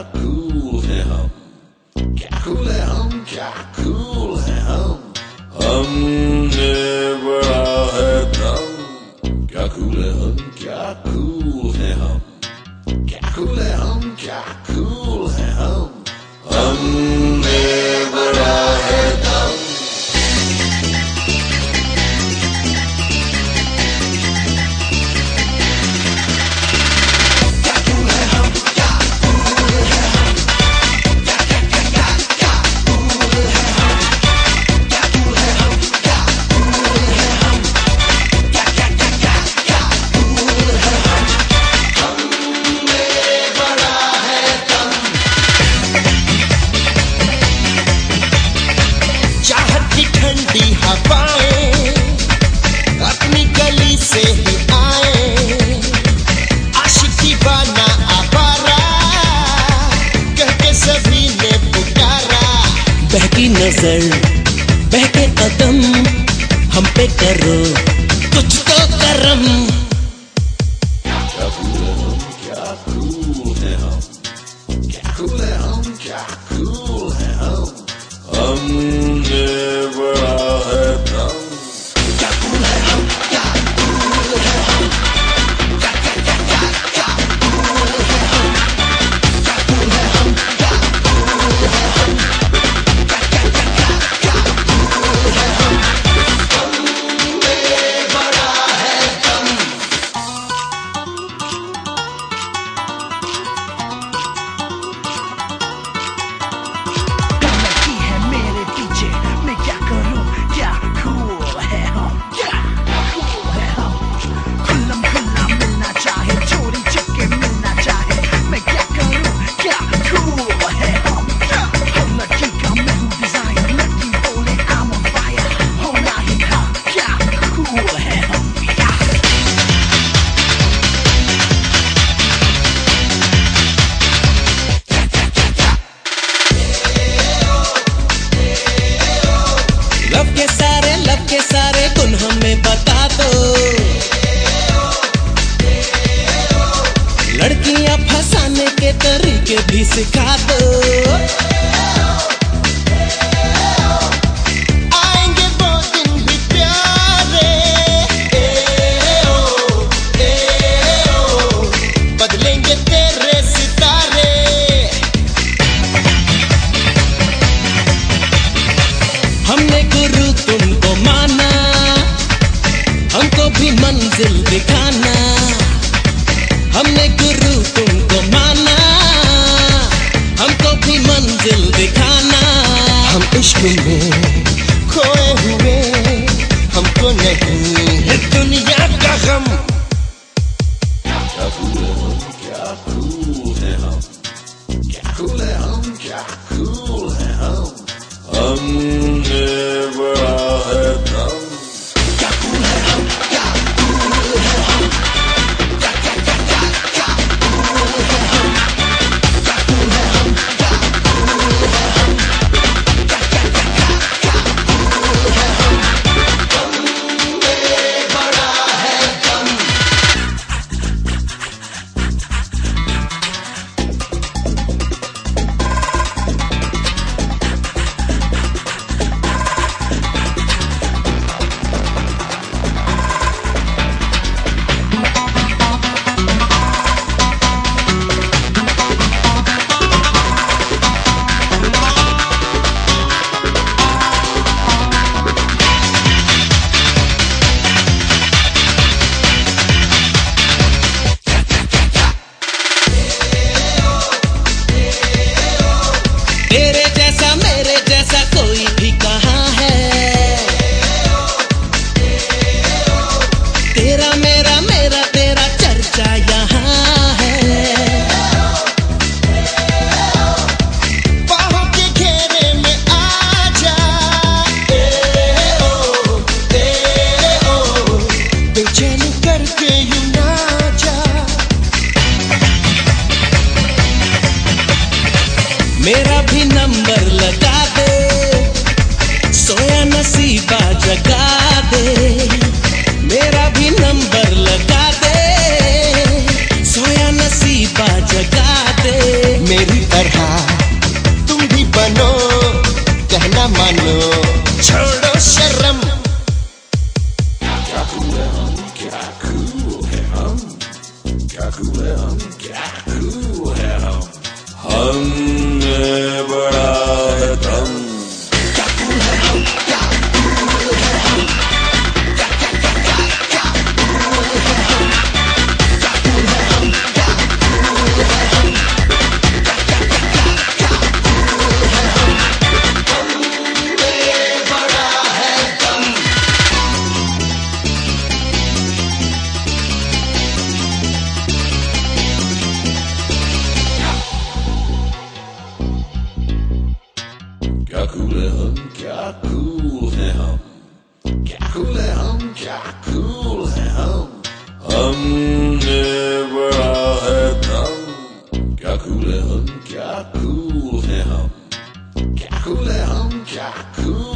Cool है हम, क्या कूल है हम, क्या कूल है हम। हमने बड़ा है दम, क्या कूल है हम, क्या कूल है हम, क्या कूल है हम, क्या कूल है हम। हमने बड़ा है दम। ठंडी हवाएं अपनी गली से ही आए, आशिकी बाना आवारा कह के सभी ने पुकारा। बहकी नजर बहके कदम हम पे करो कुछ तो करम। क्या कूल है हम, क्या कूल है हम, क्या कूल है हम, क्या कूल है हम। हमने बड़ा है दम। क्या कूल है हम, क्या कूल है हम, क्या कूल है हम, क्या कूल है हम, क्या कूल है हम, क्या कूल है हम। हमने बड़ा है दम। लब के सारे गुण हमें बता दो, लड़कियां फंसाने के तरीके भी सिखा दो। आएंगे वो दिन भी प्यारे, बदलेंगे तेरे सितारे। हमने गुरु तुमको माना, हमको भी मंजिल दिखाना। हमने गुरु तुमको माना, हमको भी मंजिल दिखाना। हम इश्क में खोए हुए, हमको नहीं है दुनिया का गम। क्या कूल है हम, क्या कूल है हम, क्या कूल है हम, क्या कूल है हम। हमने बड़ा है दम। क्या कूल है हम, क्या कूल है हम, क्या कूल है हम, क्या कूल है हम, क्या कूल है हम, क्या कूल है हम, क्या कूल है हम। हमने बड़ा है दम। तेरे जैसा मेरे जैसा कोई भी कहाँ है, तेरा मेरा मेरा तेरा चर्चा यहाँ है। बाहों के घेरे में आ जा, बेचैन करके यूं ना जा। मेरा भी नंबर लगा दे, सोया नसीबा जगा दे। मेरा भी नंबर cool है हमने बड़ा है दम, क्या cool है हम, क्या cool है हम, क्या cool है हम, क्या cool